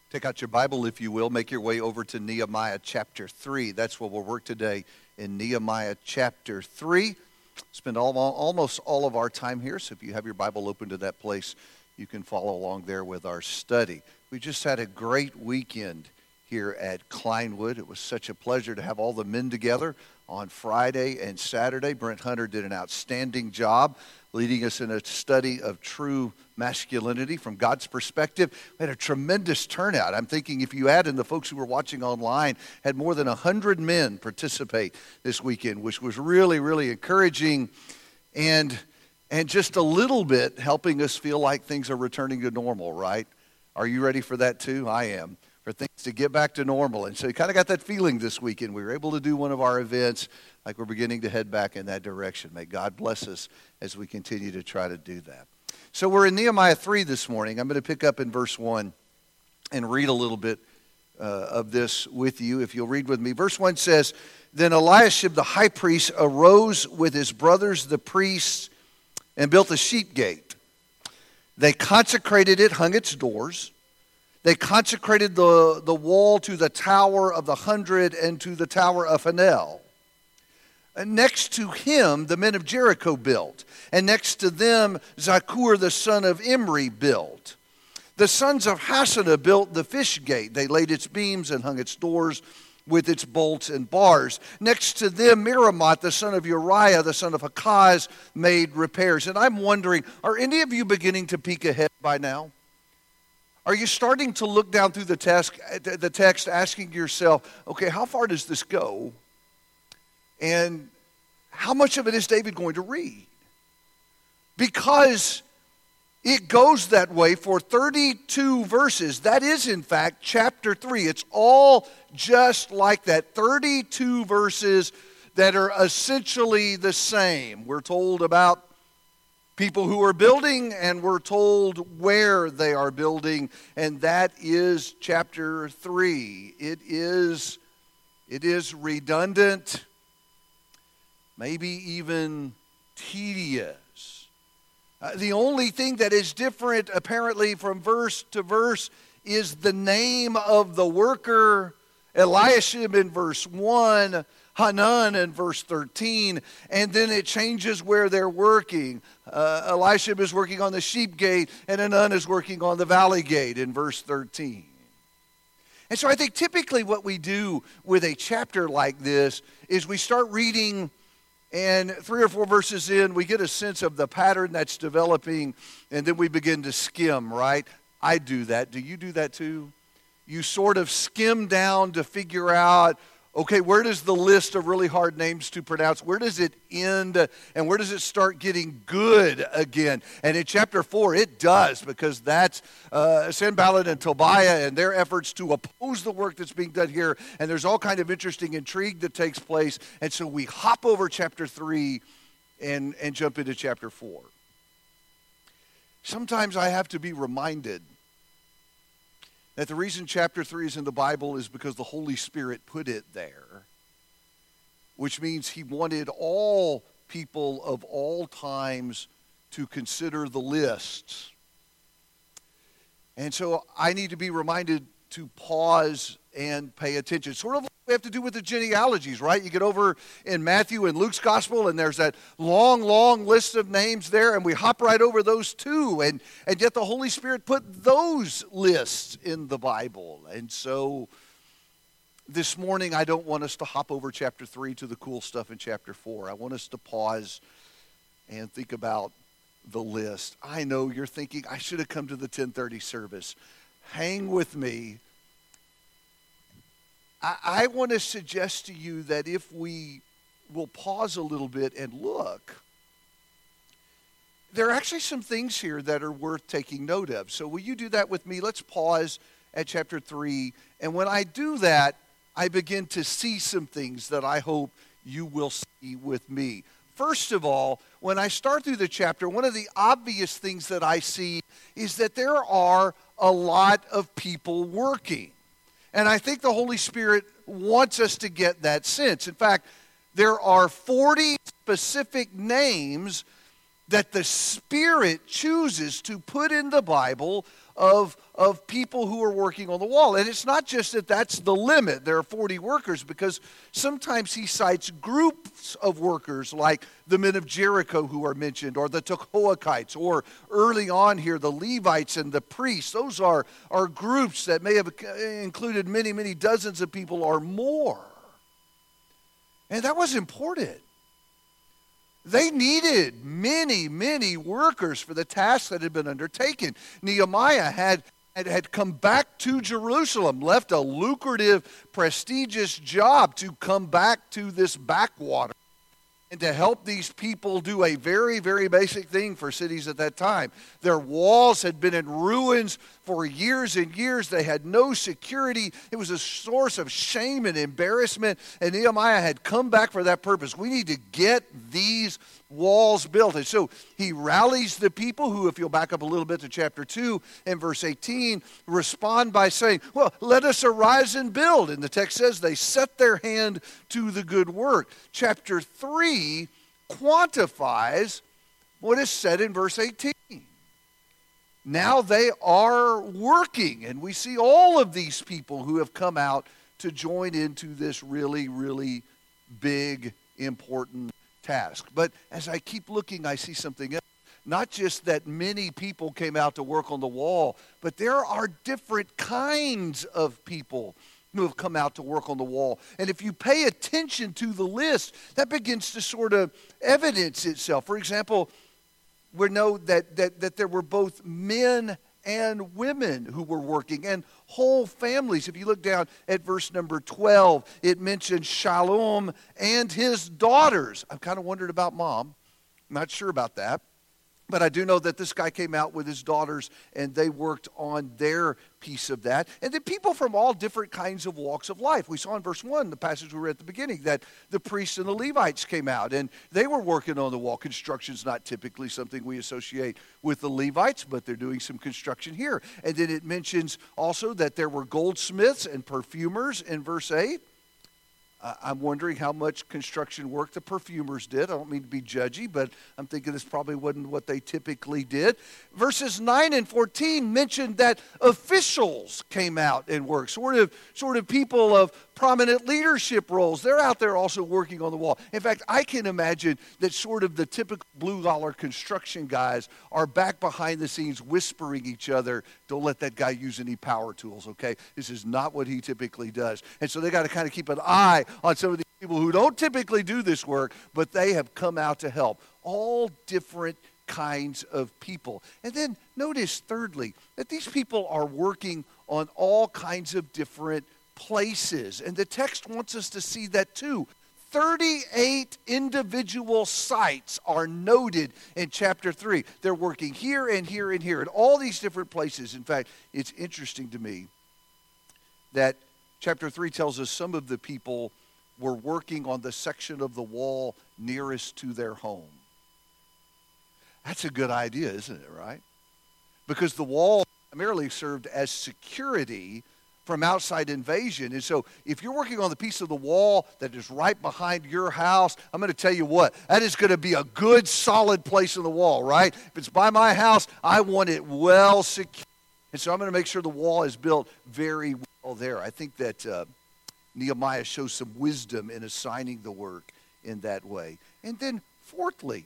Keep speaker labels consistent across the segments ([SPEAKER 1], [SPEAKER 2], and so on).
[SPEAKER 1] Take out your Bible, if you will. Make your way over to Nehemiah chapter 3. That's where we'll work today, in Nehemiah chapter 3. Spend almost all of our time here, so if you have your Bible open to that place, you can follow along there with our study. We just had a great weekend here at Kleinwood. It was such a pleasure to have all the men together on Friday and Saturday. Brent Hunter did an outstanding job leading us in a study of true masculinity from God's perspective. We had a tremendous turnout. I'm thinking if you add in the folks who were watching online, had more than 100 men participate this weekend, which was really, really encouraging and just a little bit helping us feel like things are returning to normal, right? Are you ready for that too? I am. For things to get back to normal. And so you kind of got that feeling this weekend. We were able to do one of our events like we're beginning to head back in that direction. May God bless us as we continue to try to do that. So we're in Nehemiah 3 this morning. I'm going to pick up in verse 1 and read a little bit of this with you, if you'll read with me. Verse 1 says, "Then Eliashib the high priest arose with his brothers the priests and built a sheep gate. They consecrated it, hung its doors. They consecrated the wall to the Tower of the 100 and to the Tower of Hanel. And next to him, the men of Jericho built. And next to them, Zakur, the son of Imri, built. The sons of Hassanah built the fish gate. They laid its beams and hung its doors with its bolts and bars. Next to them, Miramoth, the son of Uriah, the son of Hakaz, made repairs." And I'm wondering, are any of you beginning to peek ahead by now? Are you starting to look down through the text asking yourself, okay, how far does this go? And how much of it is David going to read? Because it goes that way for 32 verses. That is, in fact, chapter 3. It's all just like that. 32 verses that are essentially the same. We're told about people who are building, and we're told where they are building, and that is chapter 3. It is redundant, maybe even tedious. The only thing that is different, apparently, from verse to verse is the name of the worker. Eliashib in verse 1, Hanan in verse 13, and then it changes where they're working. Eliashib is working on the sheep gate, and Hanan is working on the valley gate in verse 13. And so I think typically what we do with a chapter like this is we start reading, and 3 or 4 verses in, we get a sense of the pattern that's developing, and then we begin to skim, right? I do that. Do you do that too? You sort of skim down to figure out, okay, where does the list of really hard names to pronounce, where does it end, and where does it start getting good again? And in chapter 4, it does, because that's Sanballat and Tobiah and their efforts to oppose the work that's being done here, and there's all kind of interesting intrigue that takes place, and so we hop over chapter 3 and jump into chapter 4. Sometimes I have to be reminded that the reason chapter 3 is in the Bible is because the Holy Spirit put it there, which means he wanted all people of all times to consider the lists. And so I need to be reminded to pause and pay attention. Sort of like we have to do with the genealogies, right? You get over in Matthew and Luke's gospel, and there's that long, long list of names there, and we hop right over those too. And yet the Holy Spirit put those lists in the Bible. And so this morning, I don't want us to hop over chapter 3 to the cool stuff in chapter 4. I want us to pause and think about the list. I know you're thinking, I should have come to the 10:30 service. Hang with me. I want to suggest to you that if we will pause a little bit and look, there are actually some things here that are worth taking note of. So will you do that with me? Let's pause at chapter 3. And when I do that, I begin to see some things that I hope you will see with me. First of all, when I start through the chapter, one of the obvious things that I see is that there are a lot of people working. And I think the Holy Spirit wants us to get that sense. In fact, there are 40 specific names that the Spirit chooses to put in the Bible of people who are working on the wall. And it's not just that that's the limit. There are 40 workers, because sometimes he cites groups of workers like the men of Jericho who are mentioned, or the Tekoakites, or early on here, the Levites and the priests. Those are groups that may have included many, many dozens of people or more. And that was important. They needed many, many workers for the task that had been undertaken. Nehemiah had come back to Jerusalem, left a lucrative, prestigious job to come back to this backwater and to help these people do a very, very basic thing for cities at that time. Their walls had been in ruins for years and years. They had no security. It was a source of shame and embarrassment, and Nehemiah had come back for that purpose. We need to get these walls built. And so he rallies the people who, if you'll back up a little bit to chapter 2 and verse 18, respond by saying, well, let us arise and build. And the text says they set their hand to the good work. Chapter 3 quantifies what is said in verse 18. Now they are working, and we see all of these people who have come out to join into this really, really big, important task. But as I keep looking, I see something else. Not just that many people came out to work on the wall, but there are different kinds of people who have come out to work on the wall. And if you pay attention to the list, that begins to sort of evidence itself. For example, we know that there were both men and women who were working, and whole families. If you look down at verse number 12, it mentions Shalom and his daughters. I'm kind of wondering about mom. I'm not sure about that. But I do know that this guy came out with his daughters, and they worked on their piece of that. And then people from all different kinds of walks of life. We saw in verse 1, the passage we read at the beginning, that the priests and the Levites came out, and they were working on the wall. Construction's not typically something we associate with the Levites, but they're doing some construction here. And then it mentions also that there were goldsmiths and perfumers in verse 8. I'm wondering how much construction work the perfumers did. I don't mean to be judgy, but I'm thinking this probably wasn't what they typically did. Verses 9 and 14 mentioned that officials came out and worked, sort of people of prominent leadership roles. They're out there also working on the wall. In fact, I can imagine that sort of the typical blue-collar construction guys are back behind the scenes whispering each other, don't let that guy use any power tools, okay? This is not what he typically does. And so they got to kind of keep an eye on some of these people who don't typically do this work, but they have come out to help. All different kinds of people. And then notice, thirdly, that these people are working on all kinds of different places. And the text wants us to see that too. 38 individual sites are noted in chapter 3. They're working here and here and here in all these different places. In fact, it's interesting to me that chapter 3 tells us some of the people were working on the section of the wall nearest to their home. That's a good idea, isn't it, right? Because the wall primarily served as security from outside invasion. And so if you're working on the piece of the wall that is right behind your house, I'm going to tell you what, that is going to be a good solid place in the wall, right? If it's by my house, I want it well secure. And so I'm going to make sure the wall is built very well there. I think that Nehemiah shows some wisdom in assigning the work in that way. And then fourthly,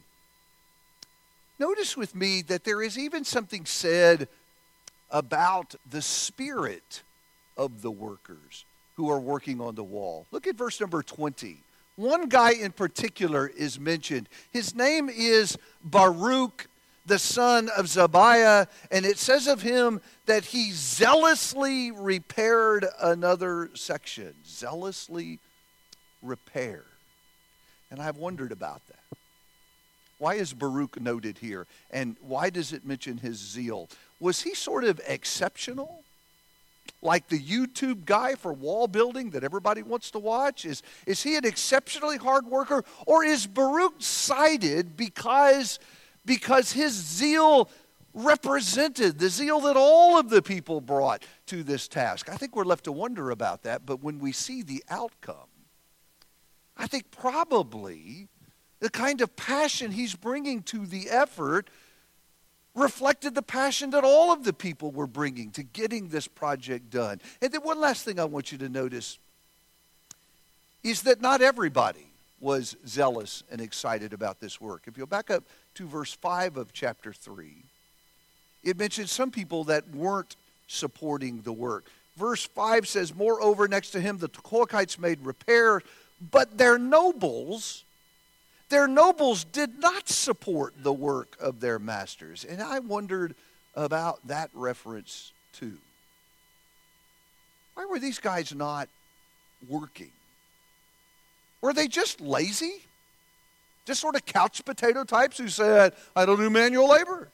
[SPEAKER 1] notice with me that there is even something said about the spirit of the workers who are working on the wall. Look at verse number 20. One guy in particular is mentioned. His name is Baruch, the son of Zabiah, and it says of him that he zealously repaired another section. Zealously repaired. And I've wondered about that. Why is Baruch noted here? And why does it mention his zeal? Was he sort of exceptional? Like the YouTube guy for wall building that everybody wants to watch? Is he an exceptionally hard worker? Or is Baruch cited because his zeal represented the zeal that all of the people brought to this task? I think we're left to wonder about that, but when we see the outcome, I think probably The kind of passion he's bringing to the effort reflected the passion that all of the people were bringing to getting this project done. And then one last thing I want you to notice is that not everybody was zealous and excited about this work. If you'll back up to verse 5 of chapter 3, it mentions some people that weren't supporting the work. Verse 5 says, moreover, next to him the Tekoites made repair, but their nobles did not support the work of their masters. And I wondered about that reference too. Why were these guys not working? Were they just lazy? Just sort of couch potato types who said, I don't do manual labor?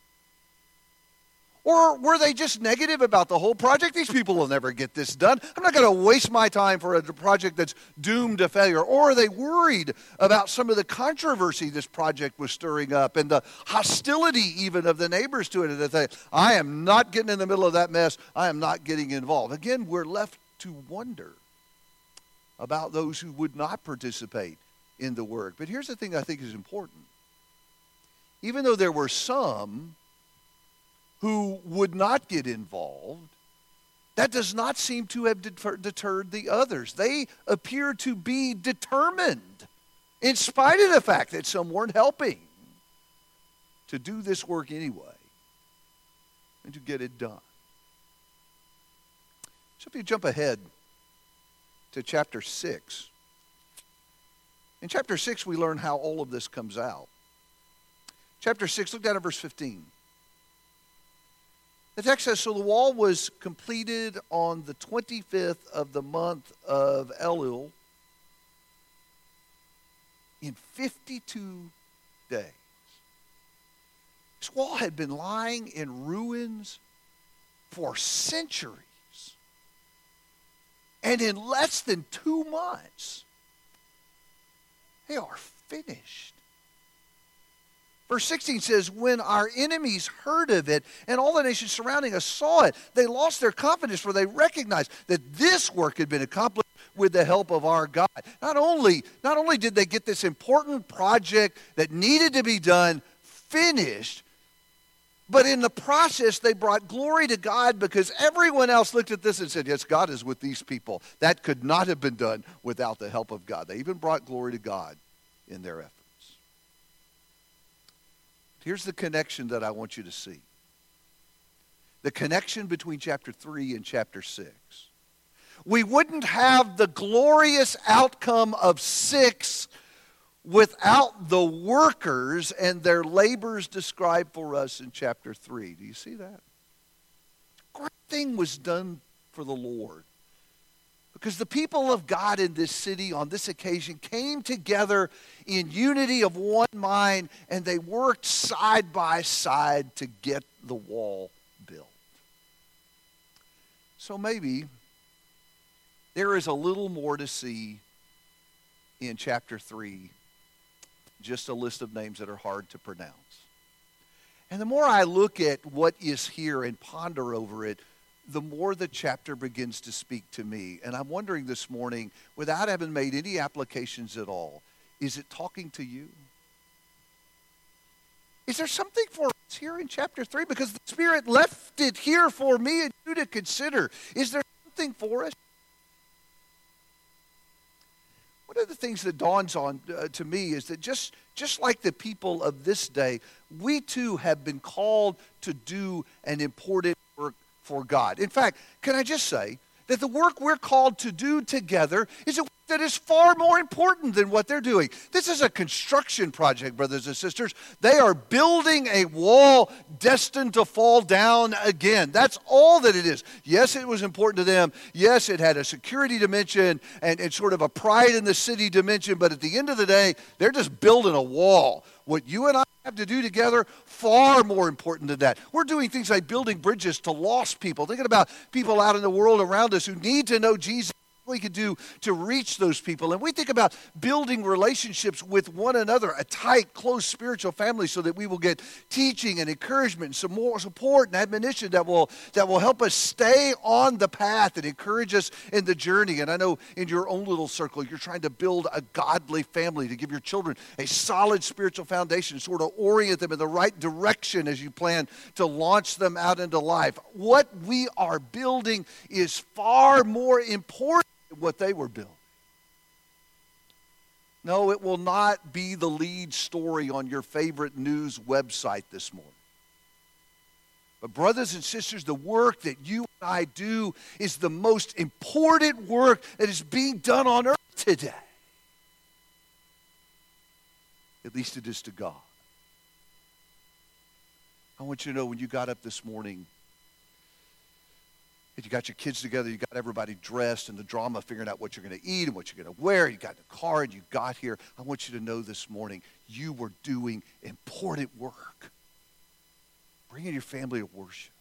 [SPEAKER 1] Or were they just negative about the whole project? These people will never get this done. I'm not going to waste my time for a project that's doomed to failure. Or are they worried about some of the controversy this project was stirring up and the hostility even of the neighbors to it? And they say, I am not getting in the middle of that mess. I am not getting involved. Again, we're left to wonder about those who would not participate in the work. But here's the thing I think is important. Even though there were some who would not get involved, that does not seem to have deterred the others. They appear to be determined, in spite of the fact that some weren't helping, to do this work anyway and to get it done. So if you jump ahead to chapter 6, in chapter 6 we learn how all of this comes out. Chapter 6, look down at verse 15. The text says, so the wall was completed on the 25th of the month of Elul in 52 days. This wall had been lying in ruins for centuries. And in less than 2 months, they are finished. Verse 16 says, when our enemies heard of it and all the nations surrounding us saw it, they lost their confidence, for they recognized that this work had been accomplished with the help of our God. Not only did they get this important project that needed to be done finished, but in the process they brought glory to God, because everyone else looked at this and said, yes, God is with these people. That could not have been done without the help of God. They even brought glory to God in their efforts. Here's the connection that I want you to see. The connection between chapter 3 and chapter 6. We wouldn't have the glorious outcome of 6 without the workers and their labors described for us in chapter 3. Do you see that? Great thing was done for the Lord. Because the people of God in this city on this occasion came together in unity of one mind, and they worked side by side to get the wall built. So maybe there is a little more to see in chapter 3, just a list of names that are hard to pronounce. And the more I look at what is here and ponder over it, the more the chapter begins to speak to me. And I'm wondering this morning, without having made any applications at all, is it talking to you? Is there something for us here in chapter 3? Because the Spirit left it here for me and you to consider. Is there something for us? One of the things that dawns on to me is that just like the people of this day, we too have been called to do an important work for God. In fact, can I just say that the work we're called to do together is a work that is far more important than what they're doing. This is a construction project, brothers and sisters. They are building a wall destined to fall down again. That's all that it is. Yes, it was important to them. Yes, it had a security dimension and sort of a pride in the city dimension, but at the end of the day, they're just building a wall. What you and I have to do together, far more important than that. We're doing things like building bridges to lost people, thinking about people out in the world around us who need to know Jesus. we can do to reach those people. And we think about building relationships with one another, a tight, close spiritual family, so that we will get teaching and encouragement and some more support and admonition that will help us stay on the path and encourage us in the journey. And I know in your own little circle, you're trying to build a godly family to give your children a solid spiritual foundation, sort of orient them in the right direction as you plan to launch them out into life. What we are building is far more important than what they were building. No, it will not be the lead story on your favorite news website this morning. But brothers and sisters, the work that you and I do is the most important work that is being done on earth today. At least it is to God. I want you to know when you got up this morning, and you got your kids together, you got everybody dressed, and the drama of figuring out what you're going to eat and what you're going to wear, you got in the car and you got here. I want you to know this morning, you were doing important work. Bringing your family to worship.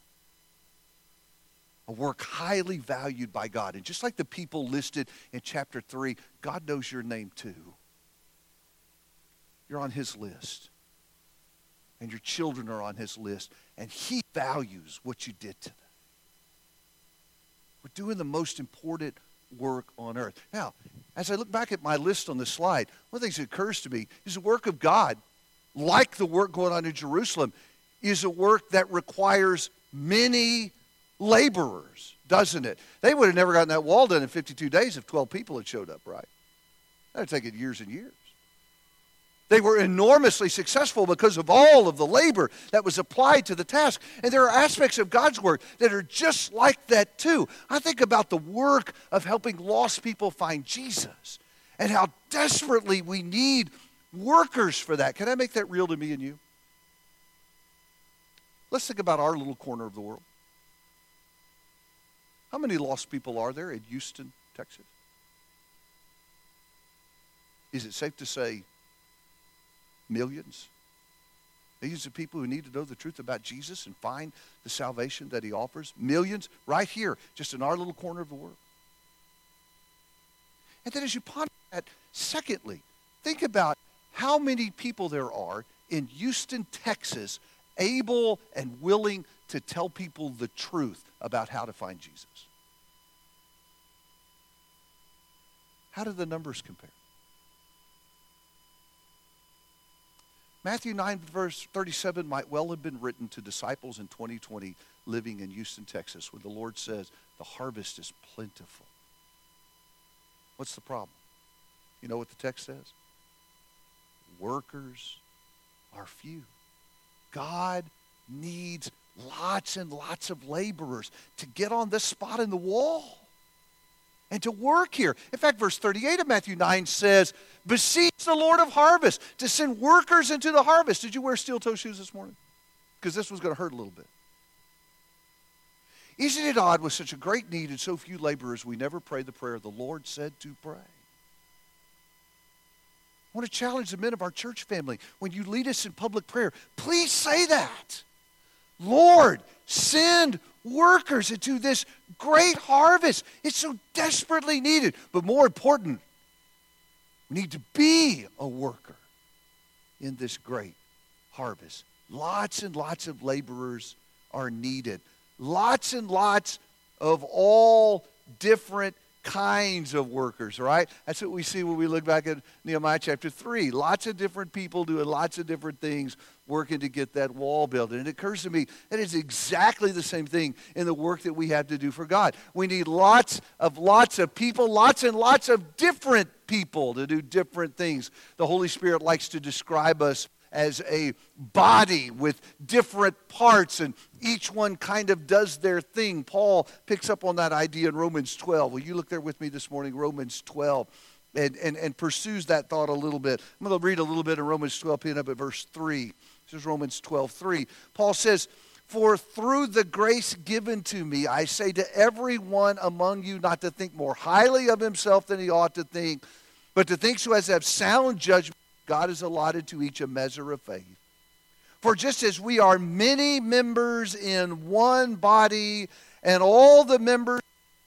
[SPEAKER 1] A work highly valued by God. And just like the people listed in chapter 3, God knows your name too. You're on his list. And your children are on his list. And he values what you did to them. We're doing the most important work on earth. Now, as I look back at my list on the slide, one of the things that occurs to me is the work of God, like the work going on in Jerusalem, is a work that requires many laborers, doesn't it? They would have never gotten that wall done in 52 days if 12 people had showed up, right? That would have taken years and years. They were enormously successful because of all of the labor that was applied to the task. And there are aspects of God's work that are just like that too. I think about the work of helping lost people find Jesus and how desperately we need workers for that. Can I make that real to me and you? Let's think about our little corner of the world. How many lost people are there in Houston, Texas? Is it safe to say millions? Millions of people who need to know the truth about Jesus and find the salvation that he offers? Millions right here, just in our little corner of the world. And then as you ponder that, secondly, think about how many people there are in Houston, Texas, able and willing to tell people the truth about how to find Jesus. How do the numbers compare? Matthew 9, verse 37 might well have been written to disciples in 2020 living in Houston, Texas, where the Lord says, the harvest is plentiful. What's the problem? You know what the text says? Workers are few. God needs lots and lots of laborers to get on this spot in the wall and to work here. In fact, verse 38 of Matthew 9 says, beseech the Lord of harvest to send workers into the harvest. Did you wear steel-toe shoes this morning? Because this was going to hurt a little bit. Isn't it odd, with such a great need and so few laborers, we never pray the prayer the Lord said to pray? I want to challenge the men of our church family. When you lead us in public prayer, please say that. Lord, send workers into this great harvest. It's so desperately needed. But more important, we need to be a worker in this great harvest. Lots and lots of laborers are needed. Lots and lots of all different kinds of workers, right? That's what we see when we look back at Nehemiah chapter 3. Lots of different people doing lots of different things, working to get that wall built. And it occurs to me that it's exactly the same thing in the work that we have to do for God. We need lots of people, lots and lots of different people to do different things. The Holy Spirit likes to describe us as a body with different parts, and each one kind of does their thing. Paul picks up on that idea in Romans 12. Will you look there with me this morning, Romans 12, and pursues that thought a little bit. I'm going to read a little bit in Romans 12, picking up at verse 3. This is Romans 12:3. Paul says, for through the grace given to me, I say to everyone among you not to think more highly of himself than he ought to think, but to think so as to have sound judgment. God has allotted to each a measure of faith. For just as we are many members in one body, and all the members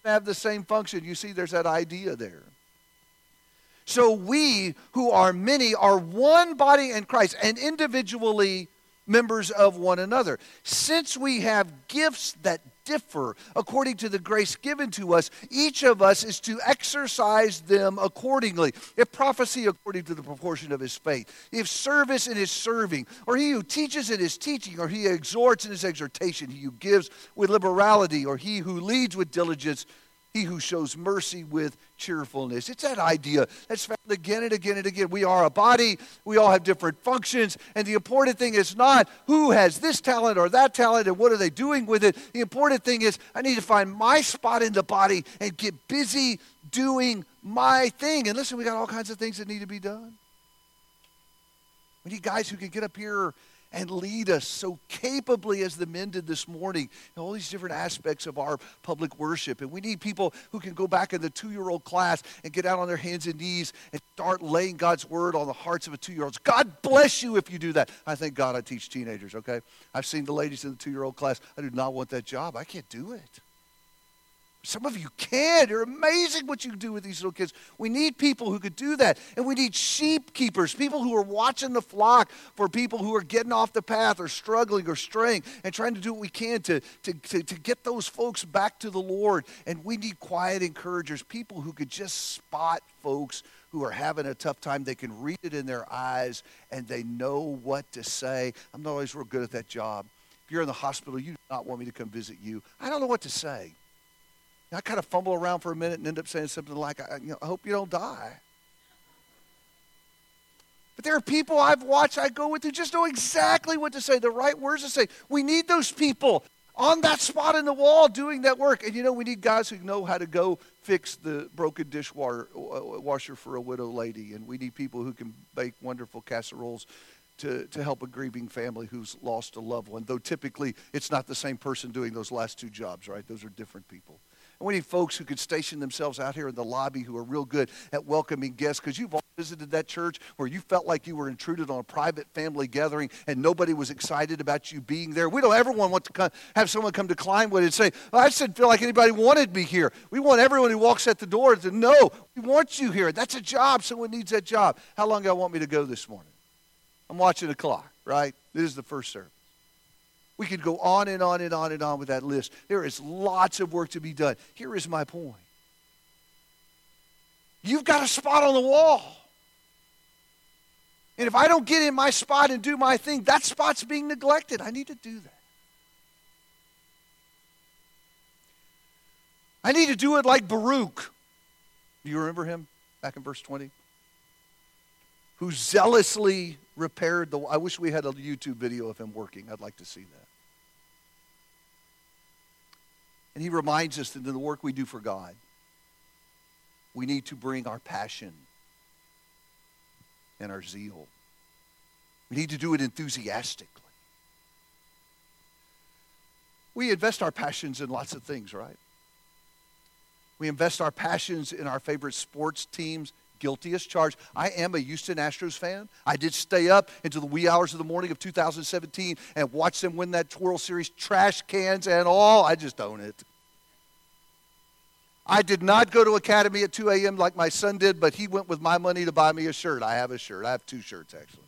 [SPEAKER 1] have the same function. You see, there's that idea there. So we who are many are one body in Christ and individually members of one another. Since we have gifts that differ according to the grace given to us, each of us is to exercise them accordingly. If prophecy, according to the proportion of his faith. If service, in his serving. Or he who teaches, in his teaching. Or he who exhorts, in his exhortation. He who gives with liberality. Or he who leads with diligence. He who shows mercy with cheerfulness. It's that idea that's found again and again and again. We are a body. We all have different functions. And the important thing is not who has this talent or that talent and what are they doing with it. The important thing is I need to find my spot in the body and get busy doing my thing. And listen, we got all kinds of things that need to be done. We need guys who can get up here and lead us so capably as the men did this morning in all these different aspects of our public worship. And we need people who can go back in the 2-year-old class and get out on their hands and knees and start laying God's word on the hearts of a 2-year-old. God bless you if you do that. I thank God I teach teenagers, okay? I've seen the ladies in the 2-year-old class. I do not want that job. I can't do it. Some of you can. You're amazing what you do with these little kids. We need people who could do that. And we need sheep keepers, people who are watching the flock for people who are getting off the path or struggling or straying and trying to do what we can to get those folks back to the Lord. And we need quiet encouragers, people who could just spot folks who are having a tough time. They can read it in their eyes and they know what to say. I'm not always real good at that job. If you're in the hospital, you do not want me to come visit you. I don't know what to say. I kind of fumble around for a minute and end up saying something like, I hope you don't die. But there are people I've watched, I go with, who just know exactly what to say, the right words to say. We need those people on that spot in the wall doing that work. And we need guys who know how to go fix the broken dishwasher for a widow lady. And we need people who can bake wonderful casseroles to help a grieving family who's lost a loved one. Though typically it's not the same person doing those last two jobs, right? Those are different people. And we need folks who could station themselves out here in the lobby who are real good at welcoming guests, because you've all visited that church where you felt like you were intruded on a private family gathering and nobody was excited about you being there. We don't ever want to have someone come to Kleinwood and say, I just didn't feel like anybody wanted me here. We want everyone who walks at the door to know, we want you here. That's a job. Someone needs that job. How long do y'all want me to go this morning? I'm watching the clock, right? This is the first service. We could go on and on and on and on with that list. There is lots of work to be done. Here is my point. You've got a spot on the wall. And if I don't get in my spot and do my thing, that spot's being neglected. I need to do that. I need to do it like Baruch. Do you remember him back in verse 20? Who zealously repaired the... I wish we had a YouTube video of him working. I'd like to see that. And he reminds us that in the work we do for God, we need to bring our passion and our zeal. We need to do it enthusiastically. We invest our passions in lots of things, right? We invest our passions in our favorite sports teams. Guilty as charged. I am a Houston Astros fan. I did stay up into the wee hours of the morning of 2017 and watch them win that World Series, trash cans and all. I just own it. I did not go to Academy at 2 a.m. like my son did, but he went with my money to buy me a shirt. I have a shirt. I have 2 shirts, actually.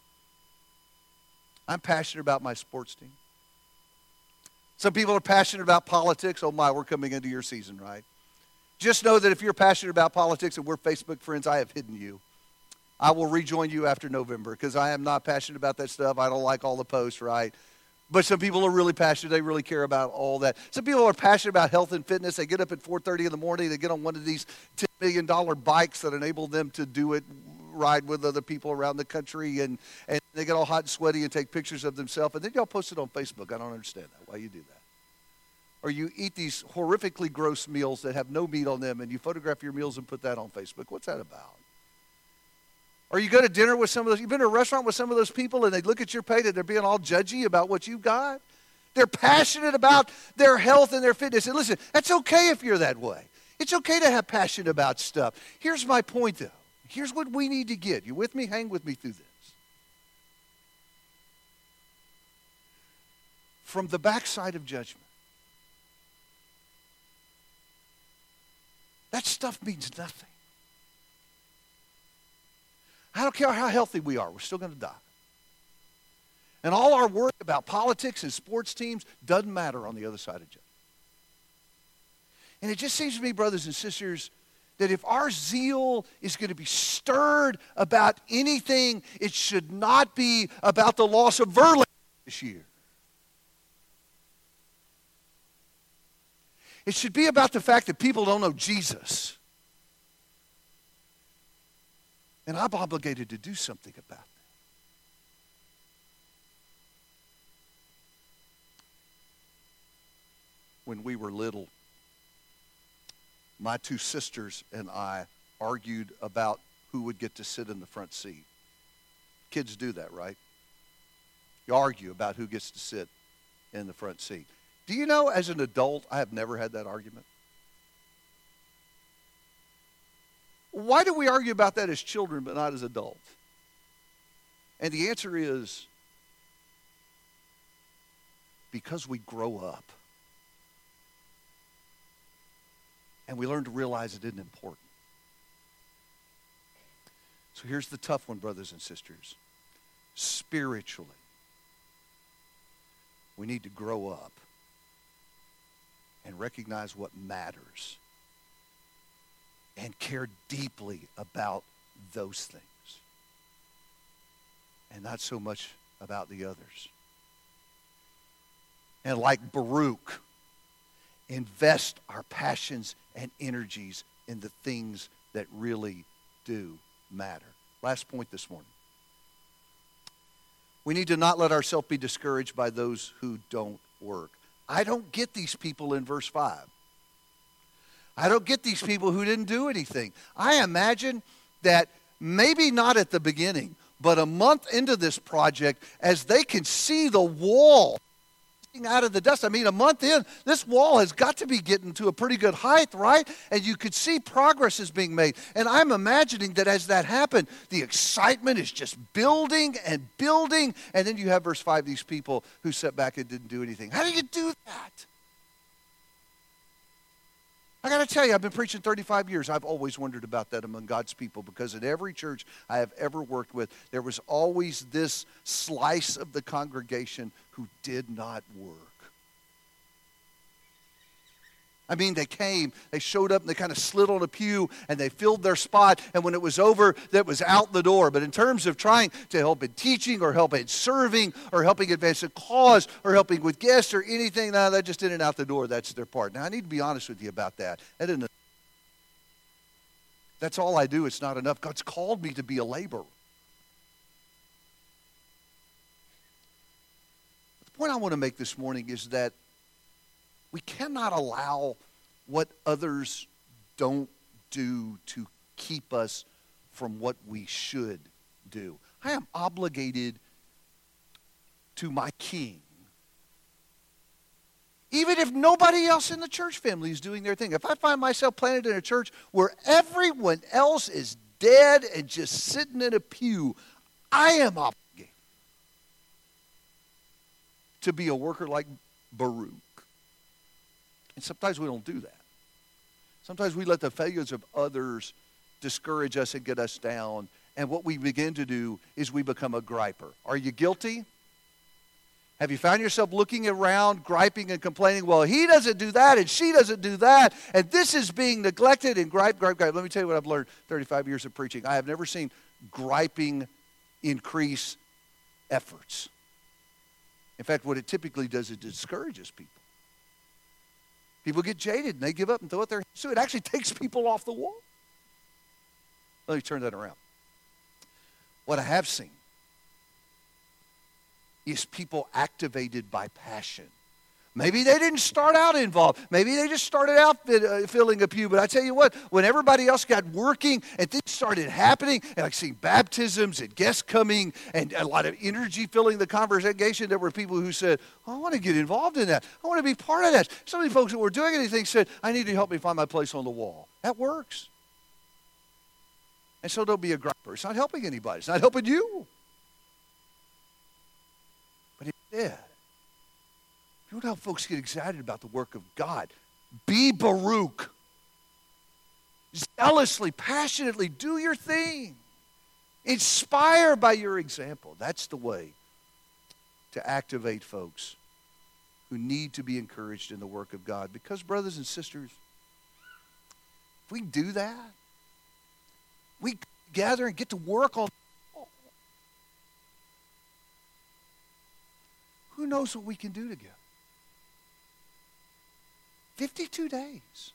[SPEAKER 1] I'm passionate about my sports team. Some people are passionate about politics. Oh my, we're coming into your season, right? Just know that if you're passionate about politics and we're Facebook friends, I have hidden you. I will rejoin you after November because I am not passionate about that stuff. I don't like all the posts, right? But some people are really passionate. They really care about all that. Some people are passionate about health and fitness. They get up at 4:30 in the morning. They get on one of these $10 million bikes that enable them to do it, ride with other people around the country, and they get all hot and sweaty and take pictures of themselves. And then y'all post it on Facebook. I don't understand that, why you do that. Or you eat these horrifically gross meals that have no meat on them, and you photograph your meals and put that on Facebook. What's that about? Or you go to dinner with some of those, you've been to a restaurant with some of those people, and they look at your plate and they're being all judgy about what you've got. They're passionate about their health and their fitness. And listen, that's okay if you're that way. It's okay to have passion about stuff. Here's my point, though. Here's what we need to get. You with me? Hang with me through this. From the backside of judgment, That stuff means nothing. I don't care how healthy we are, we're still going to die. And all our worry about politics and sports teams doesn't matter on the other side of judgment. And it just seems to me, brothers and sisters, that if our zeal is going to be stirred about anything, it should not be about the loss of Verlander this year. It should be about the fact that people don't know Jesus. And I'm obligated to do something about that. When we were little, my two sisters and I argued about who would get to sit in the front seat. Kids do that, right? You argue about who gets to sit in the front seat. Do you know, as an adult, I have never had that argument? Why do we argue about that as children but not as adults? And the answer is because we grow up. And we learn to realize it isn't important. So here's the tough one, brothers and sisters. Spiritually, we need to grow up and recognize what matters and care deeply about those things and not so much about the others. And like Baruch, invest our passions and energies in the things that really do matter. Last point this morning. We need to not let ourselves be discouraged by those who don't work. I don't get these people in verse 5. I don't get these people who didn't do anything. I imagine that maybe not at the beginning, but a month into this project, as they can see the wall out of the dust. I mean, a month in, this wall has got to be getting to a pretty good height, right? And you could see progress is being made. And I'm imagining that as that happened, the excitement is just building and building. And then you have verse 5, these people who sat back and didn't do anything. How do you do that? I got to tell you, I've been preaching 35 years. I've always wondered about that among God's people, because in every church I have ever worked with, there was always this slice of the congregation who did not work. I mean, they came, they showed up, and they kind of slid on a pew, and they filled their spot, and when it was over, that was out the door. But in terms of trying to help in teaching, or help in serving, or helping advance a cause, or helping with guests, or anything, no, that just in and out the door. That's their part. Now, I need to be honest with you about that. That's all I do. It's not enough. God's called me to be a laborer. The point I want to make this morning is that we cannot allow what others don't do to keep us from what we should do. I am obligated to my King, even if nobody else in the church family is doing their thing. If I find myself planted in a church where everyone else is dead and just sitting in a pew, I am obligated to be a worker like Baruch. And sometimes we don't do that. Sometimes we let the failures of others discourage us and get us down. And what we begin to do is we become a griper. Are you guilty? Have you found yourself looking around, griping and complaining, well, he doesn't do that and she doesn't do that, and this is being neglected, and gripe. Let me tell you what I've learned 35 years of preaching. I have never seen griping increase efforts. In fact, what it typically does is it discourages people. People get jaded and they give up and throw it their hands. So it actually takes people off the wall. Let me turn that around. What I have seen is people activated by passion. Maybe they didn't start out involved. Maybe they just started out filling a pew. But I tell you what, when everybody else got working and things started happening, and I've seen baptisms and guests coming and a lot of energy filling the congregation, there were people who said, I want to get involved in that. I want to be part of that. Some of the folks that were doing anything said, I need to help me find my place on the wall. That works. And so don't be a griper. It's not helping anybody. It's not helping you. But it did. You know how folks get excited about the work of God? Be Baruch. Zealously, passionately do your thing. Inspire by your example. That's the way to activate folks who need to be encouraged in the work of God. Because, brothers and sisters, if we do that, we gather and get to work on. Who knows what we can do together? 52 days.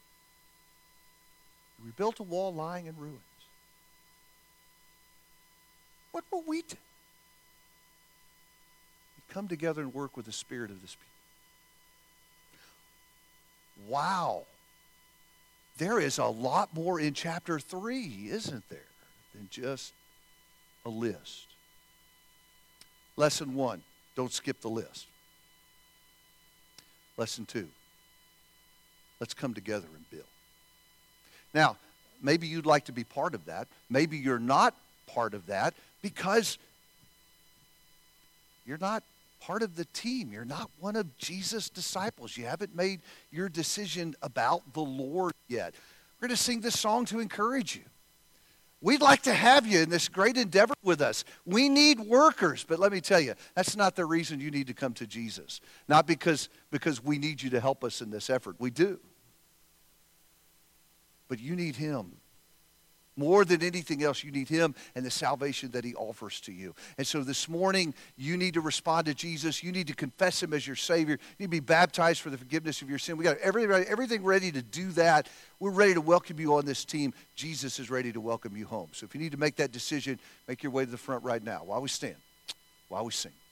[SPEAKER 1] We built a wall lying in ruins. What will we do? We come together and work with the spirit of this people. Wow. There is a lot more in chapter 3, isn't there, than just a list. Lesson 1, don't skip the list. Lesson 2, let's come together and build. Now, maybe you'd like to be part of that. Maybe you're not part of that because you're not part of the team. You're not one of Jesus' disciples. You haven't made your decision about the Lord yet. We're going to sing this song to encourage you. We'd like to have you in this great endeavor with us. We need workers, but let me tell you, that's not the reason you need to come to Jesus. Not because we need you to help us in this effort. We do. But you need him. More than anything else, you need him and the salvation that he offers to you. And so this morning, you need to respond to Jesus. You need to confess him as your Savior. You need to be baptized for the forgiveness of your sin. We got everything ready to do that. We're ready to welcome you on this team. Jesus is ready to welcome you home. So if you need to make that decision, make your way to the front right now while we stand, while we sing.